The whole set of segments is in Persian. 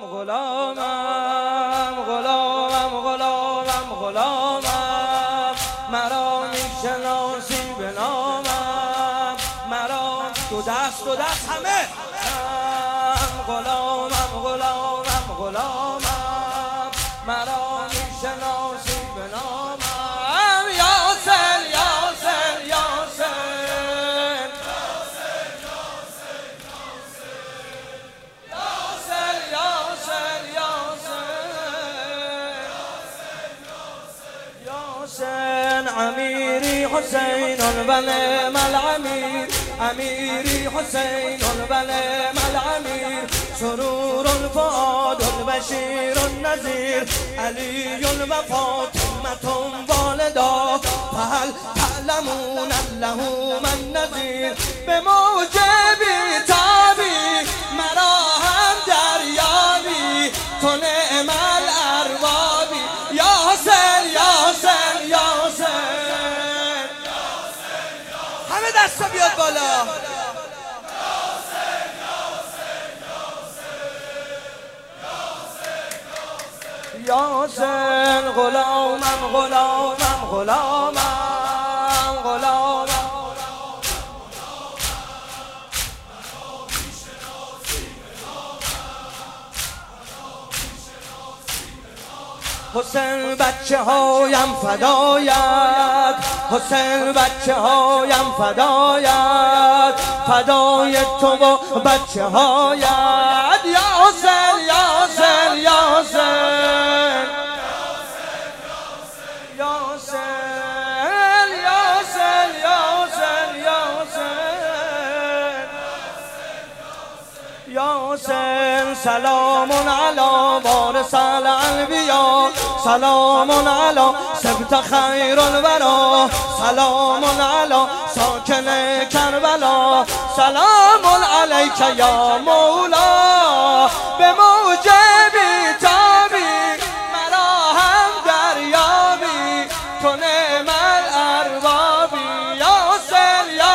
غلامم مرا میشناسی به نامم مرا دو دست همه غلامم مرا میشناسی به نامم یاسر امیری حسین و نعم الامیر امیری حسین و نعم الامیر سرور الفؤاد البشیر النذیر علی و فاطمة والدا فهل تعلمون له من نذیر به موجب تابی مرا هم دریابی تو نعم الاربابی یاسر همه دستا بیاد بالا یاسر غلامم حسین بچه هایم فدایت حسین بچه هایم فدایت فدای تو و بچه هایت یاسر یاسر سلام علی وارث الانبیا سلام علی سبت خیر الورا سلام علی ساکن کربلا سلام علیک یا مولا به موجب تابی مرا هم دریابی تو نعم الاربابی یاسر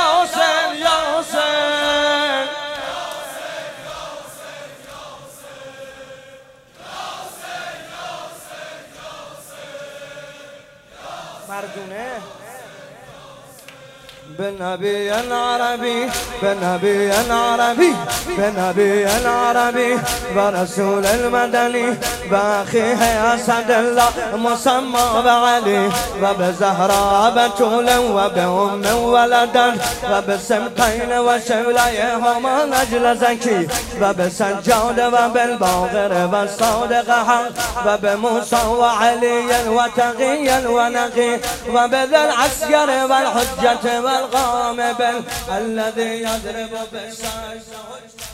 مردونه به نبی عربی و رسول المدنی و اخیه اسد الله مسمى بعلی و به زهرا بتول و به ام ولدن و به سمقین و شوله هما نجل زکی و به سجاد و بالباغر و صادق حق و به موسی و علی و تقی و نقی و به ذی العسکر و الحجة والقامبل الذي يضرب بالسيف